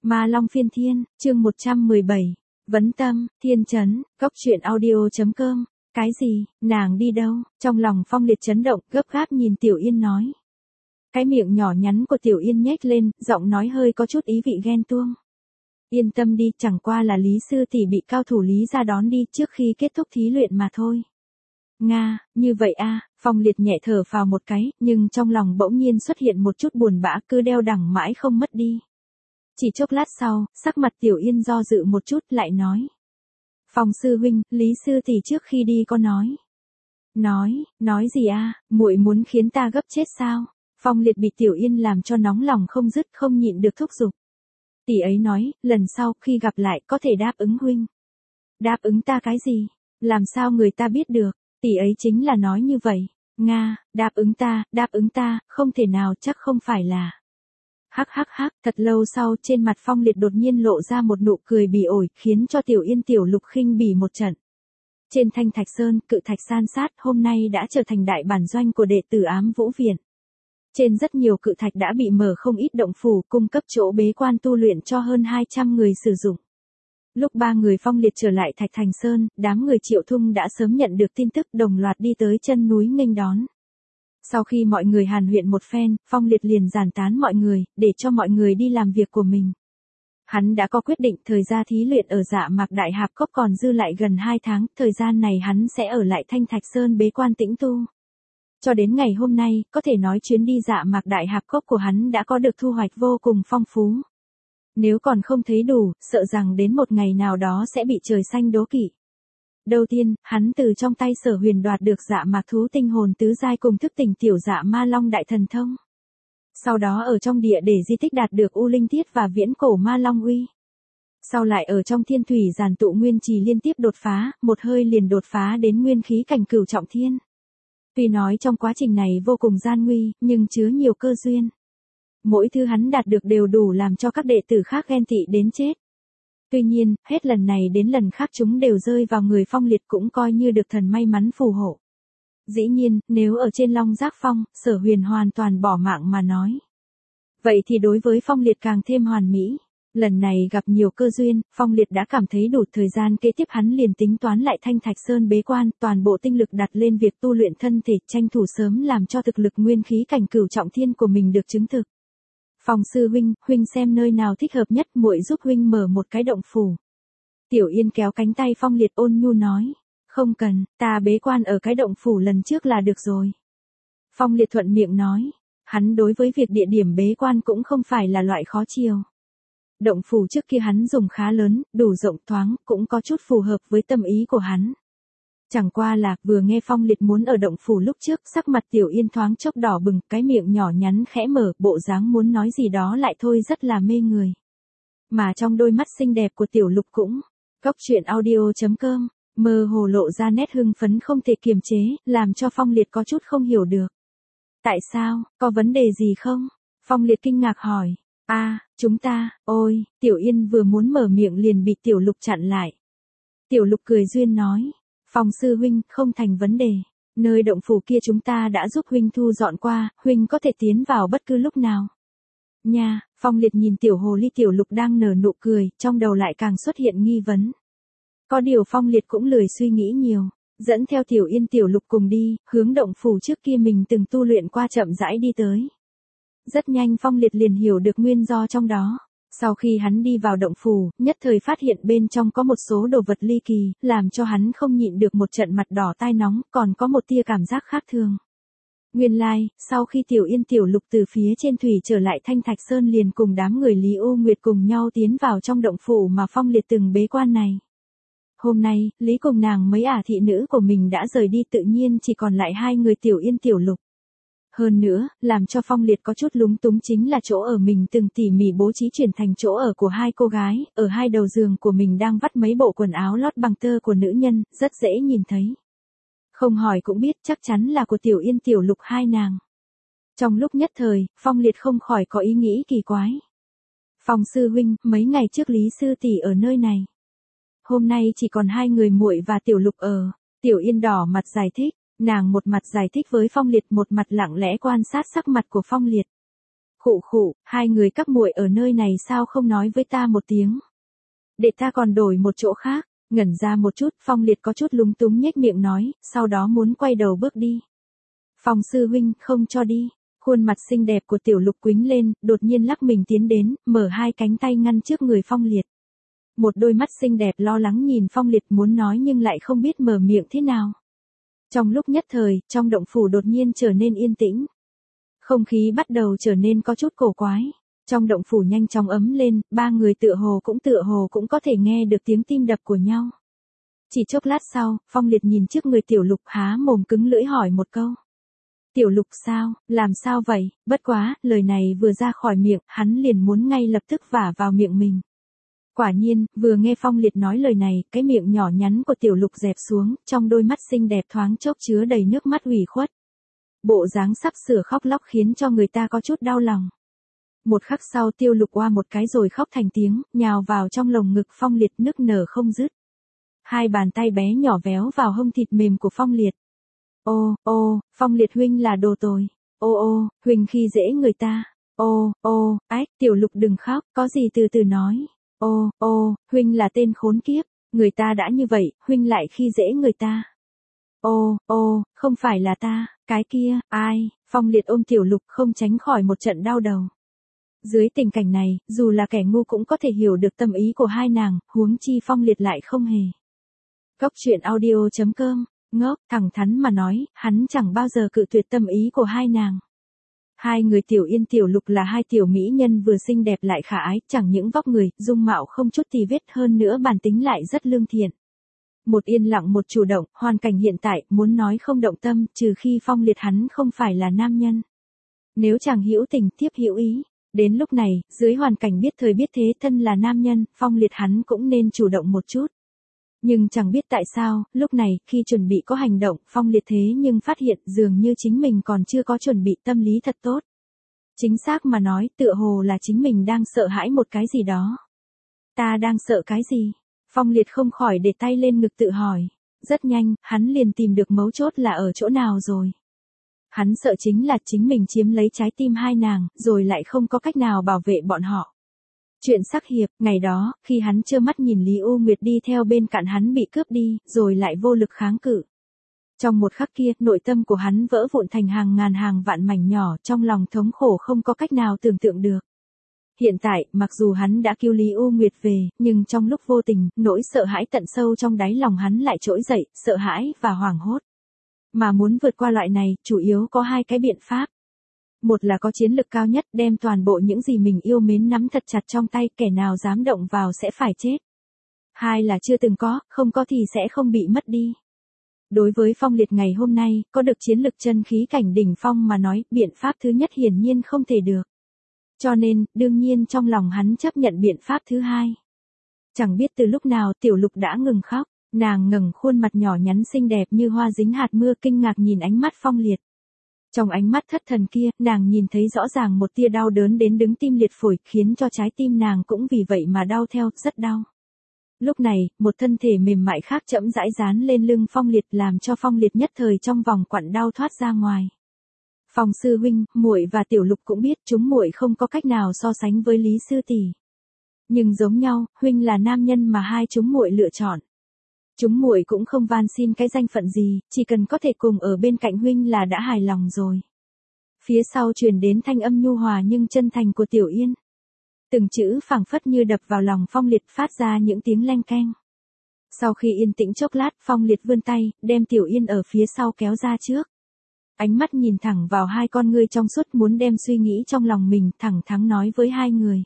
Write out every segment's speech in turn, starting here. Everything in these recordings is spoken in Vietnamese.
Ma Long Phiên Thiên, chương 117. Vấn tâm, Thiên Chấn, Cốc Truyện Audio.com. Cái gì, nàng đi đâu? Trong lòng Phong Liệt chấn động, gấp gáp nhìn Tiểu Yên nói. Cái miệng nhỏ nhắn của Tiểu Yên nhếch lên, giọng nói hơi có chút ý vị ghen tuông. Yên tâm đi, chẳng qua là Lý sư tỷ bị cao thủ Lý ra đón đi trước khi kết thúc thí luyện mà thôi. Nga, như vậy a, Phong Liệt nhẹ thở phào một cái, nhưng trong lòng bỗng nhiên xuất hiện một chút buồn bã, cứ đeo đẳng mãi không mất đi. Chỉ chốc lát sau, sắc mặt Tiểu Yên do dự một chút lại nói. Phong sư huynh, Lý sư tỷ trước khi đi có nói. Nói gì a, muội muốn khiến ta gấp chết sao? Phong Liệt bị Tiểu Yên làm cho nóng lòng không dứt, không nhịn được thúc giục. Tỷ ấy nói, lần sau khi gặp lại có thể đáp ứng huynh. Đáp ứng ta cái gì? Làm sao người ta biết được? Tỷ ấy chính là nói như vậy. Nga, đáp ứng ta, không thể nào, chắc không phải là. Hắc, thật lâu sau trên mặt Phong Liệt đột nhiên lộ ra một nụ cười bỉ ổi, khiến cho Tiểu Yên Tiểu Lục khinh bỉ một trận. Trên Thanh Thạch Sơn, cự thạch san sát hôm nay đã trở thành đại bản doanh của đệ tử Ám Vũ Viện. Trên rất nhiều cự thạch đã bị mở không ít động phủ, cung cấp chỗ bế quan tu luyện cho hơn 200 người sử dụng. Lúc ba người Phong Liệt trở lại Thạch Thành Sơn, đám người Triệu Thung đã sớm nhận được tin tức, đồng loạt đi tới chân núi nghênh đón. Sau khi mọi người hàn huyên một phen, Phong Liệt liền giản tán mọi người, để cho mọi người đi làm việc của mình. Hắn đã có quyết định thời gian thí luyện ở Dạ Mạc Đại Hạp Cốc còn dư lại gần 2 tháng, thời gian này hắn sẽ ở lại Thanh Thạch Sơn bế quan tĩnh tu. Cho đến ngày hôm nay, có thể nói chuyến đi Dạ Mạc Đại Hạp Cốc của hắn đã có được thu hoạch vô cùng phong phú. Nếu còn không thấy đủ, sợ rằng đến một ngày nào đó sẽ bị trời xanh đố kỵ. Đầu tiên, hắn từ trong tay Sở Huyền đoạt được Dạ Mạc thú tinh hồn tứ giai cùng thức tỉnh tiểu Dạ Ma Long đại thần thông. Sau đó ở trong địa để di tích đạt được U Linh Tiết và Viễn Cổ Ma Long Uy. Sau lại ở trong Thiên Thủy Giản Tụ Nguyên Trì liên tiếp đột phá, một hơi liền đột phá đến nguyên khí cảnh cửu trọng thiên. Tuy nói trong quá trình này vô cùng gian nguy, nhưng chứa nhiều cơ duyên. Mỗi thứ hắn đạt được đều đủ làm cho các đệ tử khác ghen tị đến chết. Tuy nhiên, hết lần này đến lần khác chúng đều rơi vào người Phong Liệt, cũng coi như được thần may mắn phù hộ. Dĩ nhiên, nếu ở trên Long Giác Phong, Sở Huyền hoàn toàn bỏ mạng mà nói. Vậy thì đối với Phong Liệt càng thêm hoàn mỹ. Lần này gặp nhiều cơ duyên, Phong Liệt đã cảm thấy đủ, thời gian kế tiếp hắn liền tính toán lại Thanh Thạch Sơn bế quan, toàn bộ tinh lực đặt lên việc tu luyện thân thể, tranh thủ sớm làm cho thực lực nguyên khí cảnh cửu trọng thiên của mình được chứng thực. Phong sư huynh xem nơi nào thích hợp nhất, muội giúp huynh mở một cái động phủ. Tiểu Yên kéo cánh tay Phong Liệt ôn nhu nói. Không cần, ta bế quan ở cái động phủ lần trước là được rồi. Phong Liệt thuận miệng nói. Hắn đối với việc địa điểm bế quan cũng không phải là loại khó chiều. Động phủ trước kia hắn dùng khá lớn, đủ rộng thoáng, cũng có chút phù hợp với tâm ý của hắn. Chẳng qua là, vừa nghe Phong Liệt muốn ở động phủ lúc trước, sắc mặt Tiểu Yên thoáng chốc đỏ bừng, cái miệng nhỏ nhắn khẽ mở, bộ dáng muốn nói gì đó lại thôi rất là mê người. Mà trong đôi mắt xinh đẹp của Tiểu Lục cũng, Cốc Truyện Audio.com, mơ hồ lộ ra nét hưng phấn không thể kiềm chế, làm cho Phong Liệt có chút không hiểu được. Tại sao, có vấn đề gì không? Phong Liệt kinh ngạc hỏi. Chúng ta, ôi, Tiểu Yên vừa muốn mở miệng liền bị Tiểu Lục chặn lại. Tiểu Lục cười duyên nói. Phong sư huynh, không thành vấn đề. Nơi động phủ kia chúng ta đã giúp huynh thu dọn qua, huynh có thể tiến vào bất cứ lúc nào. Nha, Phong Liệt nhìn Tiểu Hồ Ly Tiểu Lục đang nở nụ cười, trong đầu lại càng xuất hiện nghi vấn. Có điều Phong Liệt cũng lười suy nghĩ nhiều, dẫn theo Tiểu Yên Tiểu Lục cùng đi, hướng động phủ trước kia mình từng tu luyện qua chậm rãi đi tới. Rất nhanh Phong Liệt liền hiểu được nguyên do trong đó. Sau khi hắn đi vào động phủ, nhất thời phát hiện bên trong có một số đồ vật ly kỳ, làm cho hắn không nhịn được một trận mặt đỏ tai nóng, còn có một tia cảm giác khác thường. Nguyên lai, sau khi Tiểu Yên Tiểu Lục từ phía trên thủy trở lại Thanh Thạch Sơn liền cùng đám người Lý U Nguyệt cùng nhau tiến vào trong động phủ mà Phong Liệt từng bế quan này. Hôm nay, Lý cùng nàng mấy ả thị nữ của mình đã rời đi, tự nhiên chỉ còn lại hai người Tiểu Yên Tiểu Lục. Hơn nữa, làm cho Phong Liệt có chút lúng túng chính là chỗ ở mình từng tỉ mỉ bố trí chuyển thành chỗ ở của hai cô gái, ở hai đầu giường của mình đang vắt mấy bộ quần áo lót bằng tơ của nữ nhân, rất dễ nhìn thấy. Không hỏi cũng biết chắc chắn là của Tiểu Yên Tiểu Lục hai nàng. Trong lúc nhất thời, Phong Liệt không khỏi có ý nghĩ kỳ quái. Phong sư huynh, mấy ngày trước Lý sư tỷ ở nơi này. Hôm nay chỉ còn hai người muội và Tiểu Lục ở. Tiểu Yên đỏ mặt giải thích. Nàng một mặt giải thích với Phong Liệt, một mặt lặng lẽ quan sát sắc mặt của Phong Liệt. Khụ khụ, hai người các muội ở nơi này sao không nói với ta một tiếng. Để ta còn đổi một chỗ khác. Ngẩn ra một chút, Phong Liệt có chút lúng túng nhếch miệng nói, sau đó muốn quay đầu bước đi. Phong sư huynh, không cho đi. Khuôn mặt xinh đẹp của Tiểu Lục quĩnh lên, đột nhiên lắc mình tiến đến, mở hai cánh tay ngăn trước người Phong Liệt. Một đôi mắt xinh đẹp lo lắng nhìn Phong Liệt muốn nói nhưng lại không biết mở miệng thế nào. Trong lúc nhất thời, trong động phủ đột nhiên trở nên yên tĩnh. Không khí bắt đầu trở nên có chút cổ quái. Trong động phủ nhanh chóng ấm lên, ba người tựa hồ cũng có thể nghe được tiếng tim đập của nhau. Chỉ chốc lát sau, Phong Liệt nhìn trước người Tiểu Lục há mồm cứng lưỡi hỏi một câu. Tiểu Lục sao, làm sao vậy, bất quá, lời này vừa ra khỏi miệng, hắn liền muốn ngay lập tức vả vào miệng mình. Quả nhiên, vừa nghe Phong Liệt nói lời này, cái miệng nhỏ nhắn của Tiểu Lục dẹp xuống, trong đôi mắt xinh đẹp thoáng chốc chứa đầy nước mắt ủy khuất. Bộ dáng sắp sửa khóc lóc khiến cho người ta có chút đau lòng. Một khắc sau Tiêu Lục oa một cái rồi khóc thành tiếng, nhào vào trong lồng ngực Phong Liệt nức nở không dứt. Hai bàn tay bé nhỏ véo vào hông thịt mềm của Phong Liệt. Ô, Phong Liệt huynh là đồ tồi. Ô, huynh khi dễ người ta. Ô, ách, Tiểu Lục đừng khóc, có gì từ từ nói. Ô, huynh là tên khốn kiếp, người ta đã như vậy, huynh lại khi dễ người ta. Ô, không phải là ta, cái kia, ai, Phong Liệt ôm Tiểu Lục không tránh khỏi một trận đau đầu. Dưới tình cảnh này, dù là kẻ ngu cũng có thể hiểu được tâm ý của hai nàng, huống chi Phong Liệt lại không hề. Góc truyện audio.com, ngốc, thẳng thắn mà nói, hắn chẳng bao giờ cự tuyệt tâm ý của hai nàng. Hai người Tiểu Yên Tiểu Lục là hai tiểu mỹ nhân vừa xinh đẹp lại khả ái, chẳng những vóc người, dung mạo không chút tì vết hơn nữa bản tính lại rất lương thiện. Một yên lặng một chủ động, hoàn cảnh hiện tại, muốn nói không động tâm, trừ khi Phong Liệt hắn không phải là nam nhân. Nếu chàng hữu tình, tiếp hữu ý. Đến lúc này, dưới hoàn cảnh biết thời biết thế thân là nam nhân, Phong Liệt hắn cũng nên chủ động một chút. Nhưng chẳng biết tại sao, lúc này, khi chuẩn bị có hành động, Phong Liệt thế nhưng phát hiện dường như chính mình còn chưa có chuẩn bị tâm lý thật tốt. Chính xác mà nói, tựa hồ là chính mình đang sợ hãi một cái gì đó. Ta đang sợ cái gì? Phong Liệt không khỏi để tay lên ngực tự hỏi. Rất nhanh, hắn liền tìm được mấu chốt là ở chỗ nào rồi. Hắn sợ chính là chính mình chiếm lấy trái tim hai nàng, rồi lại không có cách nào bảo vệ bọn họ. Chuyện sắc hiệp, ngày đó, khi hắn trơ mắt nhìn Lý U Nguyệt đi theo bên cạnh hắn bị cướp đi, rồi lại vô lực kháng cự. Trong một khắc kia, nội tâm của hắn vỡ vụn thành hàng ngàn hàng vạn mảnh nhỏ, trong lòng thống khổ không có cách nào tưởng tượng được. Hiện tại, mặc dù hắn đã cứu Lý U Nguyệt về, nhưng trong lúc vô tình, nỗi sợ hãi tận sâu trong đáy lòng hắn lại trỗi dậy, sợ hãi và hoảng hốt. Mà muốn vượt qua loại này, chủ yếu có hai cái biện pháp. Một là có chiến lực cao nhất, đem toàn bộ những gì mình yêu mến nắm thật chặt trong tay, kẻ nào dám động vào sẽ phải chết. Hai là chưa từng có, không có thì sẽ không bị mất đi. Đối với Phong Liệt ngày hôm nay, có được chiến lực chân khí cảnh đỉnh phong mà nói, biện pháp thứ nhất hiển nhiên không thể được. Cho nên, đương nhiên trong lòng hắn chấp nhận biện pháp thứ hai. Chẳng biết từ lúc nào Tiểu Lục đã ngừng khóc, nàng ngẩng khuôn mặt nhỏ nhắn xinh đẹp như hoa dính hạt mưa kinh ngạc nhìn ánh mắt Phong Liệt. Trong ánh mắt thất thần kia, nàng nhìn thấy rõ ràng một tia đau đớn đến đứng tim liệt phổi, khiến cho trái tim nàng cũng vì vậy mà đau theo, rất đau. Lúc này, một thân thể mềm mại khác chậm rãi dán lên lưng Phong Liệt làm cho Phong Liệt nhất thời trong vòng quặn đau thoát ra ngoài. Phong sư huynh, muội và Tiểu Lục cũng biết chúng muội không có cách nào so sánh với Lý sư tỷ. Nhưng giống nhau, huynh là nam nhân mà hai chúng muội lựa chọn. Chúng muội cũng không van xin cái danh phận gì, chỉ cần có thể cùng ở bên cạnh huynh là đã hài lòng rồi. Phía sau truyền đến thanh âm nhu hòa nhưng chân thành của Tiểu Yên. Từng chữ phảng phất như đập vào lòng Phong Liệt phát ra những tiếng leng keng. Sau khi yên tĩnh chốc lát, Phong Liệt vươn tay, đem Tiểu Yên ở phía sau kéo ra trước. Ánh mắt nhìn thẳng vào hai con ngươi trong suốt muốn đem suy nghĩ trong lòng mình thẳng thắn nói với hai người.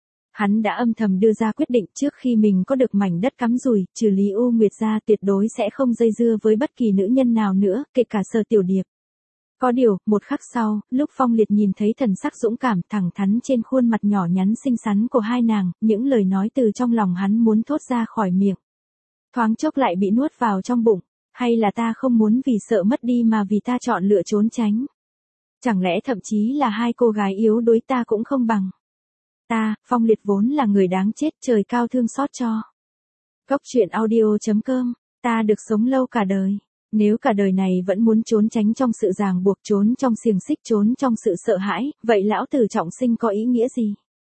Hắn đã âm thầm đưa ra quyết định trước khi mình có được mảnh đất cắm rủi, trừ Lý U Nguyệt ra tuyệt đối sẽ không dây dưa với bất kỳ nữ nhân nào nữa, kể cả Sở Tiểu Điệp. Có điều, một khắc sau, lúc Phong Liệt nhìn thấy thần sắc dũng cảm thẳng thắn trên khuôn mặt nhỏ nhắn xinh xắn của hai nàng, những lời nói từ trong lòng hắn muốn thốt ra khỏi miệng. Thoáng chốc lại bị nuốt vào trong bụng, hay là ta không muốn vì sợ mất đi mà vì ta chọn lựa trốn tránh. Chẳng lẽ thậm chí là hai cô gái yếu đuối ta cũng không bằng. Ta, Phong Liệt vốn là người đáng chết, trời cao thương xót cho. Góc truyện audio.com, ta được sống lâu cả đời. Nếu cả đời này vẫn muốn trốn tránh trong sự ràng buộc, trốn trong xiềng xích, trốn trong sự sợ hãi, vậy lão tử trọng sinh có ý nghĩa gì?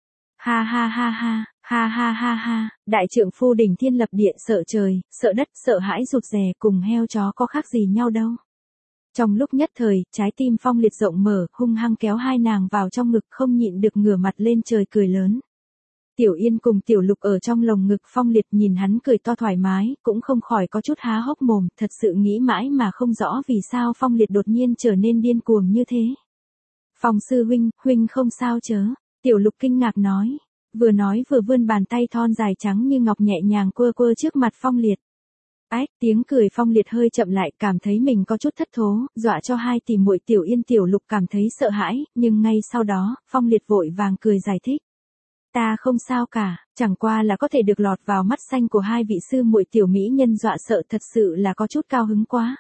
Ha ha ha ha, ha ha ha ha, đại trượng phu đỉnh thiên lập địa, sợ trời, sợ đất, sợ hãi rụt rè, cùng heo chó có khác gì nhau đâu. Trong lúc nhất thời, trái tim Phong Liệt rộng mở, hung hăng kéo hai nàng vào trong ngực, không nhịn được ngửa mặt lên trời cười lớn. Tiểu Yên cùng Tiểu Lục ở trong lồng ngực Phong Liệt nhìn hắn cười to thoải mái, cũng không khỏi có chút há hốc mồm, thật sự nghĩ mãi mà không rõ vì sao Phong Liệt đột nhiên trở nên điên cuồng như thế. Phong sư huynh, huynh không sao chớ? Tiểu Lục kinh ngạc nói, vừa nói vừa vươn bàn tay thon dài trắng như ngọc nhẹ nhàng quơ quơ trước mặt Phong Liệt. Ách, tiếng cười Phong Liệt hơi chậm lại, cảm thấy mình có chút thất thố, dọa cho hai tỷ muội Tiểu Yên Tiểu Lục cảm thấy sợ hãi, nhưng ngay sau đó, Phong Liệt vội vàng cười giải thích. Ta không sao cả, chẳng qua là có thể được lọt vào mắt xanh của hai vị sư muội tiểu mỹ nhân dọa sợ, thật sự là có chút cao hứng quá.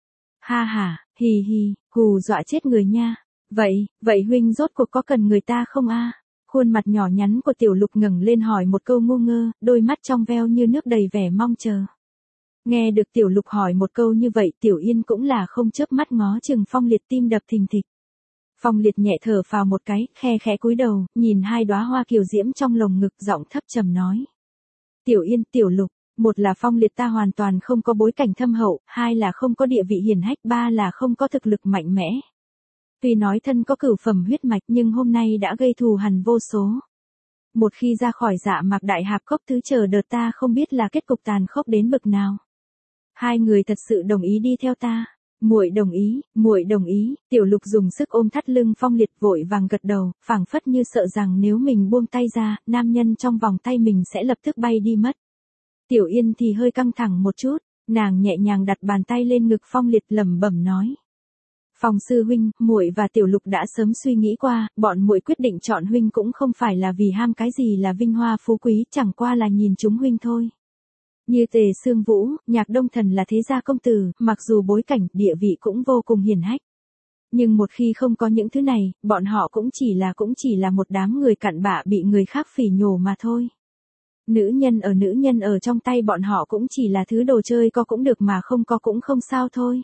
Ha ha, hì hì, hù dọa chết người nha. Vậy huynh rốt cuộc có cần người ta không a? Khuôn mặt nhỏ nhắn của Tiểu Lục ngẩng lên hỏi một câu ngu ngơ, đôi mắt trong veo như nước đầy vẻ mong chờ. Nghe được Tiểu Lục hỏi một câu như vậy, Tiểu Yên cũng là không chớp mắt ngó chừng Phong Liệt, tim đập thình thịch. Phong Liệt nhẹ thở phào một cái, khe khẽ cúi đầu, nhìn hai đóa hoa kiều diễm trong lồng ngực, giọng thấp trầm nói. Tiểu Yên, Tiểu Lục, một là Phong Liệt ta hoàn toàn không có bối cảnh thâm hậu, hai là không có địa vị hiển hách, ba là không có thực lực mạnh mẽ. Tuy nói thân có cửu phẩm huyết mạch nhưng hôm nay đã gây thù hằn vô số. Một khi ra khỏi Dạ Mạc Đại Hạp Cốc thứ chờ đợt ta không biết là kết cục tàn khốc đến bực nào. Hai người thật sự đồng ý đi theo ta. Muội đồng ý, Tiểu Lục dùng sức ôm thắt lưng Phong Liệt, vội vàng gật đầu, phảng phất như sợ rằng nếu mình buông tay ra, nam nhân trong vòng tay mình sẽ lập tức bay đi mất. Tiểu Yên thì hơi căng thẳng một chút, nàng nhẹ nhàng đặt bàn tay lên ngực Phong Liệt, lẩm bẩm nói. Phong sư huynh, muội và Tiểu Lục đã sớm suy nghĩ qua, bọn muội quyết định chọn huynh cũng không phải là vì ham cái gì là vinh hoa phú quý, chẳng qua là nhìn chúng huynh thôi. Như Tề Sương Vũ, Nhạc Đông Thần là thế gia công tử, mặc dù bối cảnh, địa vị cũng vô cùng hiển hách. Nhưng một khi không có những thứ này, bọn họ cũng chỉ là một đám người cặn bã bị người khác phỉ nhổ mà thôi. Nữ nhân ở trong tay bọn họ cũng chỉ là thứ đồ chơi, có cũng được mà không có cũng không sao thôi.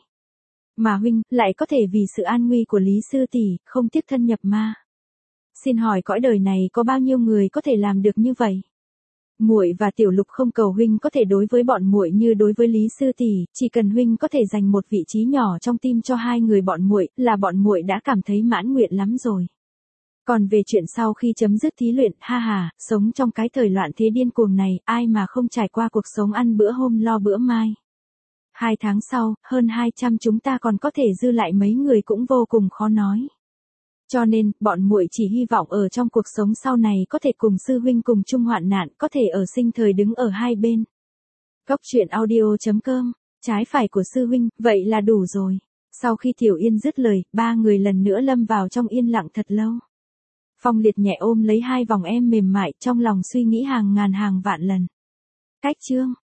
Mà huynh, lại có thể vì sự an nguy của Lý sư tỷ, không tiếc thân nhập ma. Xin hỏi cõi đời này có bao nhiêu người có thể làm được như vậy? Muội và Tiểu Lục không cầu huynh có thể đối với bọn muội như đối với Lý sư tỷ, chỉ cần huynh có thể dành một vị trí nhỏ trong tim cho hai người bọn muội, là bọn muội đã cảm thấy mãn nguyện lắm rồi. Còn về chuyện sau khi chấm dứt thí luyện, ha ha, sống trong cái thời loạn thế điên cuồng này, ai mà không trải qua cuộc sống ăn bữa hôm lo bữa mai. 2 tháng sau, hơn 200 chúng ta còn có thể dư lại mấy người cũng vô cùng khó nói. Cho nên, bọn muội chỉ hy vọng ở trong cuộc sống sau này có thể cùng sư huynh cùng chung hoạn nạn, có thể ở sinh thời đứng ở hai bên. Cốc truyện audio.com, trái phải của sư huynh, vậy là đủ rồi. Sau khi Tiểu Yên dứt lời, ba người lần nữa lâm vào trong yên lặng thật lâu. Phong Liệt nhẹ ôm lấy hai vòng em mềm mại, trong lòng suy nghĩ hàng ngàn hàng vạn lần. Cách chương